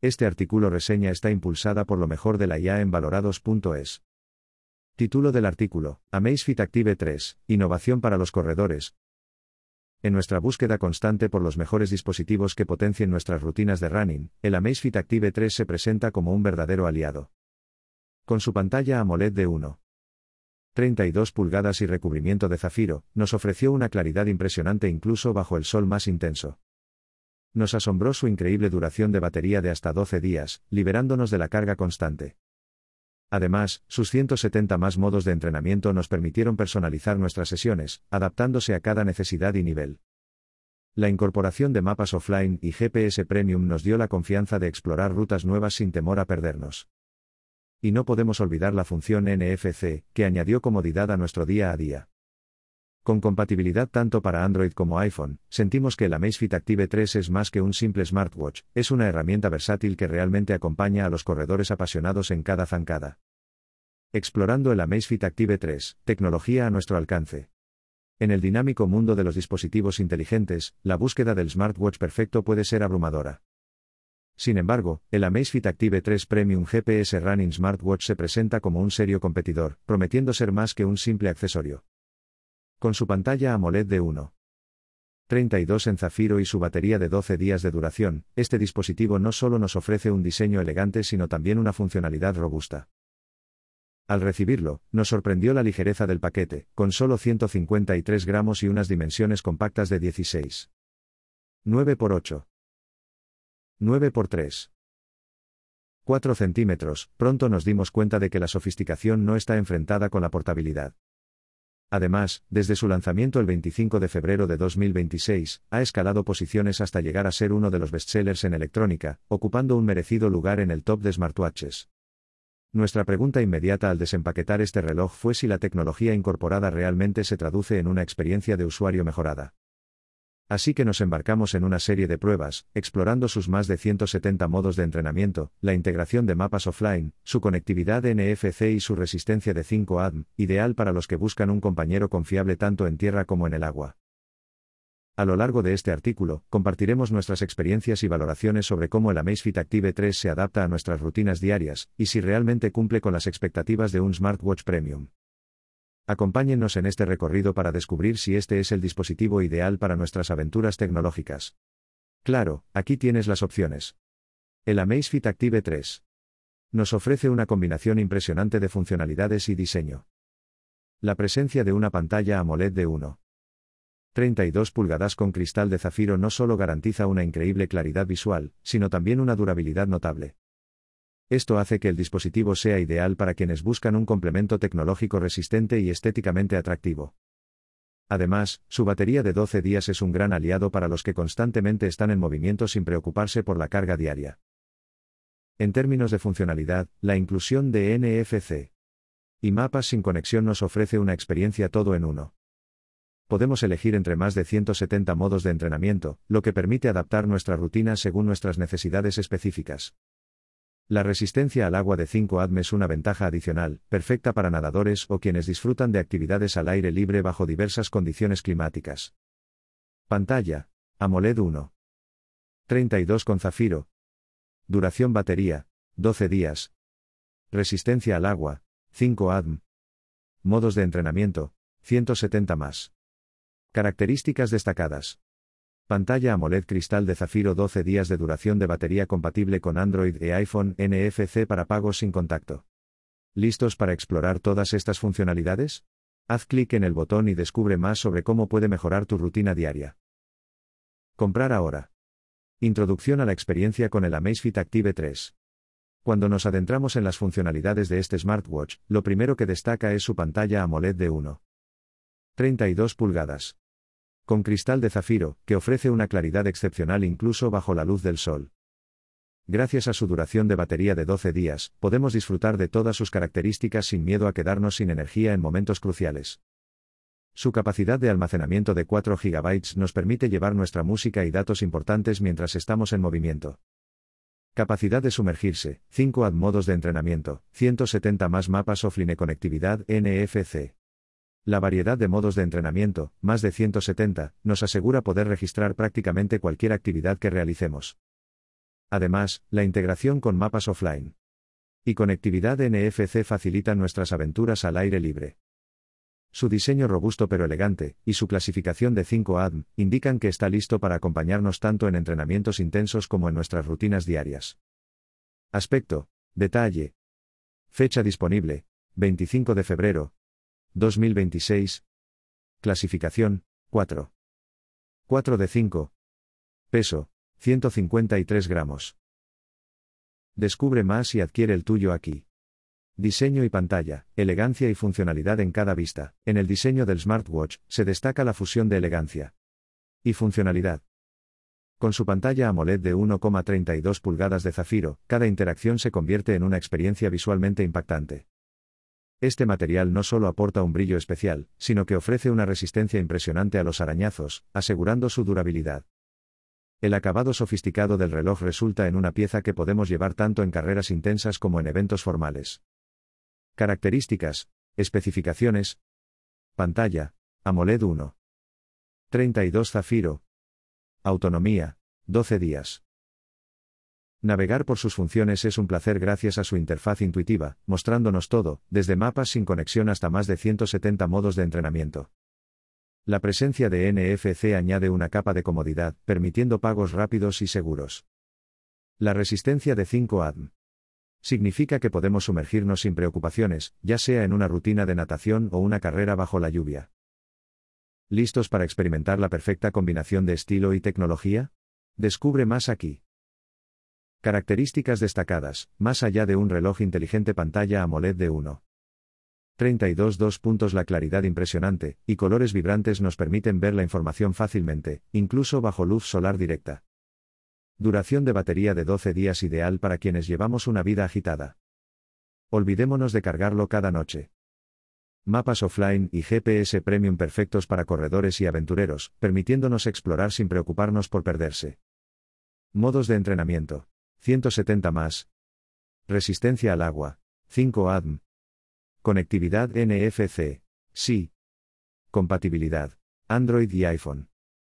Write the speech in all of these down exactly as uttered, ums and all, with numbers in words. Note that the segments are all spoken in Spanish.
Este artículo reseña está impulsada por lo mejor de la I A en valorados punto es. Título del artículo: Amazfit Active tres, innovación para los corredores. En nuestra búsqueda constante por los mejores dispositivos que potencien nuestras rutinas de running, el Amazfit Active tres se presenta como un verdadero aliado. Con su pantalla AMOLED de uno coma treinta y dos pulgadas y recubrimiento de zafiro, nos ofreció una claridad impresionante incluso bajo el sol más intenso. Nos asombró su increíble duración de batería de hasta doce días, liberándonos de la carga constante. Además, sus ciento setenta más modos de entrenamiento nos permitieron personalizar nuestras sesiones, adaptándose a cada necesidad y nivel. La incorporación de mapas offline y G P S Premium nos dio la confianza de explorar rutas nuevas sin temor a perdernos. Y no podemos olvidar la función N F C, que añadió comodidad a nuestro día a día. Con compatibilidad tanto para Android como iPhone, sentimos que el Amazfit Active tres es más que un simple smartwatch, es una herramienta versátil que realmente acompaña a los corredores apasionados en cada zancada. Explorando el Amazfit Active tres, tecnología a nuestro alcance. En el dinámico mundo de los dispositivos inteligentes, la búsqueda del smartwatch perfecto puede ser abrumadora. Sin embargo, el Amazfit Active tres Premium G P S Running Smartwatch se presenta como un serio competidor, prometiendo ser más que un simple accesorio. Con su pantalla AMOLED de uno coma treinta y dos en zafiro y su batería de doce días de duración, este dispositivo no solo nos ofrece un diseño elegante sino también una funcionalidad robusta. Al recibirlo, nos sorprendió la ligereza del paquete, con solo ciento cincuenta y tres gramos y unas dimensiones compactas de dieciséis punto nueve por ocho. nueve por tres. cuatro centímetros, pronto nos dimos cuenta de que la sofisticación no está enfrentada con la portabilidad. Además, desde su lanzamiento el veinticinco de febrero de dos mil veintiséis, ha escalado posiciones hasta llegar a ser uno de los bestsellers en electrónica, ocupando un merecido lugar en el top de smartwatches. Nuestra pregunta inmediata al desempaquetar este reloj fue si la tecnología incorporada realmente se traduce en una experiencia de usuario mejorada. Así que nos embarcamos en una serie de pruebas, explorando sus más de ciento setenta modos de entrenamiento, la integración de mapas offline, su conectividad N F C y su resistencia de cinco A D M, ideal para los que buscan un compañero confiable tanto en tierra como en el agua. A lo largo de este artículo, compartiremos nuestras experiencias y valoraciones sobre cómo el Amazfit Active tres se adapta a nuestras rutinas diarias, y si realmente cumple con las expectativas de un smartwatch premium. Acompáñennos en este recorrido para descubrir si este es el dispositivo ideal para nuestras aventuras tecnológicas. Claro, aquí tienes las opciones. El Amazfit Active tres nos ofrece una combinación impresionante de funcionalidades y diseño. La presencia de una pantalla AMOLED de uno coma treinta y dos pulgadas con cristal de zafiro no solo garantiza una increíble claridad visual, sino también una durabilidad notable. Esto hace que el dispositivo sea ideal para quienes buscan un complemento tecnológico resistente y estéticamente atractivo. Además, su batería de doce días es un gran aliado para los que constantemente están en movimiento sin preocuparse por la carga diaria. En términos de funcionalidad, la inclusión de N F C y mapas sin conexión nos ofrece una experiencia todo en uno. Podemos elegir entre más de ciento setenta modos de entrenamiento, lo que permite adaptar nuestra rutina según nuestras necesidades específicas. La resistencia al agua de cinco A D M es una ventaja adicional, perfecta para nadadores o quienes disfrutan de actividades al aire libre bajo diversas condiciones climáticas. Pantalla AMOLED uno coma treinta y dos con zafiro. Duración batería, doce días. Resistencia al agua, cinco A D M. Modos de entrenamiento, ciento setenta más. Características destacadas. Pantalla AMOLED cristal de zafiro, doce días de duración de batería, compatible con Android e iPhone, N F C para pagos sin contacto. ¿Listos para explorar todas estas funcionalidades? Haz clic en el botón y descubre más sobre cómo puede mejorar tu rutina diaria. Comprar ahora. Introducción a la experiencia con el Amazfit Active tres. Cuando nos adentramos en las funcionalidades de este smartwatch, lo primero que destaca es su pantalla AMOLED de uno coma treinta y dos pulgadas. Con cristal de zafiro, que ofrece una claridad excepcional incluso bajo la luz del sol. Gracias a su duración de batería de doce días, podemos disfrutar de todas sus características sin miedo a quedarnos sin energía en momentos cruciales. Su capacidad de almacenamiento de cuatro gigabytes nos permite llevar nuestra música y datos importantes mientras estamos en movimiento. Capacidad de sumergirse, cinco A D M. Modos de entrenamiento, ciento setenta más mapas offline. Conectividad N F C. La variedad de modos de entrenamiento, más de ciento setenta, nos asegura poder registrar prácticamente cualquier actividad que realicemos. Además, la integración con mapas offline y conectividad N F C facilitan nuestras aventuras al aire libre. Su diseño robusto pero elegante, y su clasificación de cinco A D M, indican que está listo para acompañarnos tanto en entrenamientos intensos como en nuestras rutinas diarias. Aspecto, detalle. Fecha disponible, veinticinco de febrero dos mil veintiséis. Clasificación, cuatro. cuatro de cinco. Peso, ciento cincuenta y tres gramos. Descubre más y adquiere el tuyo aquí. Diseño y pantalla, elegancia y funcionalidad en cada vista. En el diseño del smartwatch, se destaca la fusión de elegancia y funcionalidad. Con su pantalla AMOLED de uno coma treinta y dos pulgadas de zafiro, cada interacción se convierte en una experiencia visualmente impactante. Este material no solo aporta un brillo especial, sino que ofrece una resistencia impresionante a los arañazos, asegurando su durabilidad. El acabado sofisticado del reloj resulta en una pieza que podemos llevar tanto en carreras intensas como en eventos formales. Características, especificaciones. Pantalla, AMOLED uno coma treinta y dos zafiro. Autonomía, doce días. Navegar por sus funciones es un placer gracias a su interfaz intuitiva, mostrándonos todo, desde mapas sin conexión hasta más de ciento setenta modos de entrenamiento. La presencia de N F C añade una capa de comodidad, permitiendo pagos rápidos y seguros. La resistencia de cinco A D M. Significa que podemos sumergirnos sin preocupaciones, ya sea en una rutina de natación o una carrera bajo la lluvia. ¿Listos para experimentar la perfecta combinación de estilo y tecnología? Descubre más aquí. Características destacadas, más allá de un reloj inteligente, pantalla AMOLED de uno coma treinta y dos. Dos puntos. La claridad impresionante, y colores vibrantes nos permiten ver la información fácilmente, incluso bajo luz solar directa. Duración de batería de doce días, ideal para quienes llevamos una vida agitada. Olvidémonos de cargarlo cada noche. Mapas offline y G P S Premium perfectos para corredores y aventureros, permitiéndonos explorar sin preocuparnos por perderse. Modos de entrenamiento. ciento setenta más. Resistencia al agua. cinco A D M. Conectividad N F C. Sí. Compatibilidad. Android y iPhone.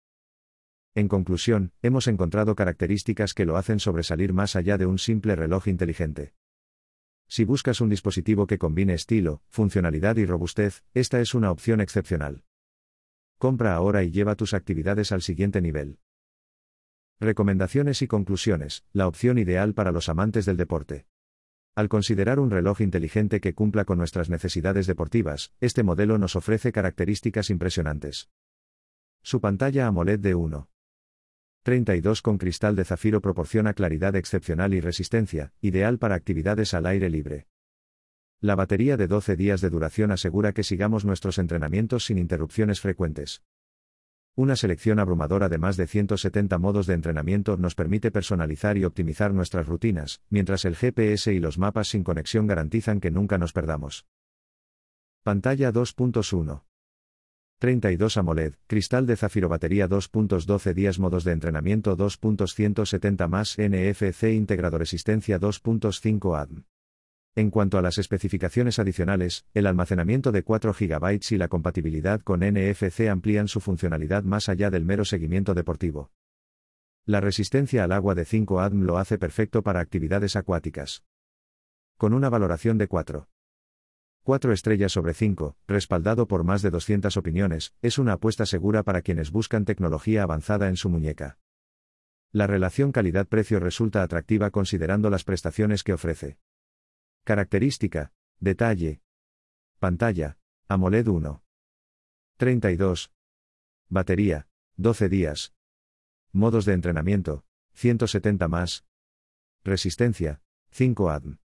En conclusión, hemos encontrado características que lo hacen sobresalir más allá de un simple reloj inteligente. Si buscas un dispositivo que combine estilo, funcionalidad y robustez, esta es una opción excepcional. Compra ahora y lleva tus actividades al siguiente nivel. Recomendaciones y conclusiones, la opción ideal para los amantes del deporte. Al considerar un reloj inteligente que cumpla con nuestras necesidades deportivas, este modelo nos ofrece características impresionantes. Su pantalla AMOLED de uno coma treinta y dos con cristal de zafiro proporciona claridad excepcional y resistencia, ideal para actividades al aire libre. La batería de doce días de duración asegura que sigamos nuestros entrenamientos sin interrupciones frecuentes. Una selección abrumadora de más de ciento setenta modos de entrenamiento nos permite personalizar y optimizar nuestras rutinas, mientras el G P S y los mapas sin conexión garantizan que nunca nos perdamos. Pantalla dos punto uno. treinta y dos AMOLED, cristal de zafiro, batería dos punto doce días, modos de entrenamiento dos punto ciento setenta más, N F C integrado, resistencia dos punto cinco A D M. En cuanto a las especificaciones adicionales, el almacenamiento de cuatro gigabytes y la compatibilidad con N F C amplían su funcionalidad más allá del mero seguimiento deportivo. La resistencia al agua de cinco A D M lo hace perfecto para actividades acuáticas. Con una valoración de cuatro punto cuatro estrellas sobre cinco, respaldado por más de doscientas opiniones, es una apuesta segura para quienes buscan tecnología avanzada en su muñeca. La relación calidad-precio resulta atractiva considerando las prestaciones que ofrece. Característica, detalle. Pantalla, AMOLED uno coma treinta y dos. Batería, doce días. Modos de entrenamiento, ciento setenta más. Resistencia, cinco A D M.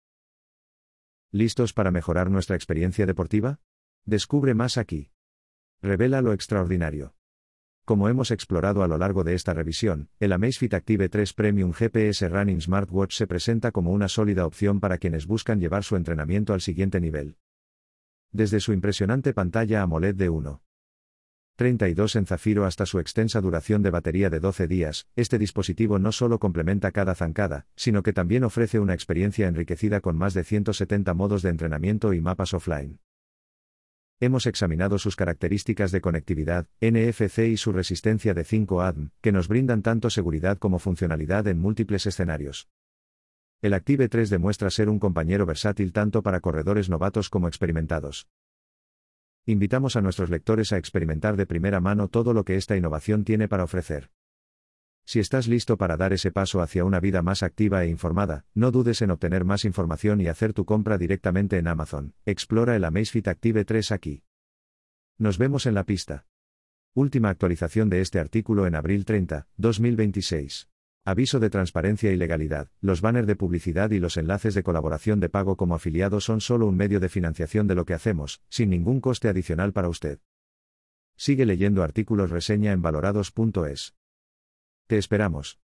¿Listos para mejorar nuestra experiencia deportiva? Descubre más aquí. Revela lo extraordinario. Como hemos explorado a lo largo de esta revisión, el Amazfit Active tres Premium G P S Running Smartwatch se presenta como una sólida opción para quienes buscan llevar su entrenamiento al siguiente nivel. Desde su impresionante pantalla AMOLED de uno coma treinta y dos en zafiro hasta su extensa duración de batería de doce días, este dispositivo no solo complementa cada zancada, sino que también ofrece una experiencia enriquecida con más de ciento setenta modos de entrenamiento y mapas offline. Hemos examinado sus características de conectividad, N F C y su resistencia de cinco A D M, que nos brindan tanto seguridad como funcionalidad en múltiples escenarios. El Active tres demuestra ser un compañero versátil tanto para corredores novatos como experimentados. Invitamos a nuestros lectores a experimentar de primera mano todo lo que esta innovación tiene para ofrecer. Si estás listo para dar ese paso hacia una vida más activa e informada, no dudes en obtener más información y hacer tu compra directamente en Amazon. Explora el Amazfit Active tres aquí. Nos vemos en la pista. Última actualización de este artículo en abril treinta, dos mil veintiséis. Aviso de transparencia y legalidad. Los banners de publicidad y los enlaces de colaboración de pago como afiliados son solo un medio de financiación de lo que hacemos, sin ningún coste adicional para usted. Sigue leyendo artículos reseña en valorados punto es. Te esperamos.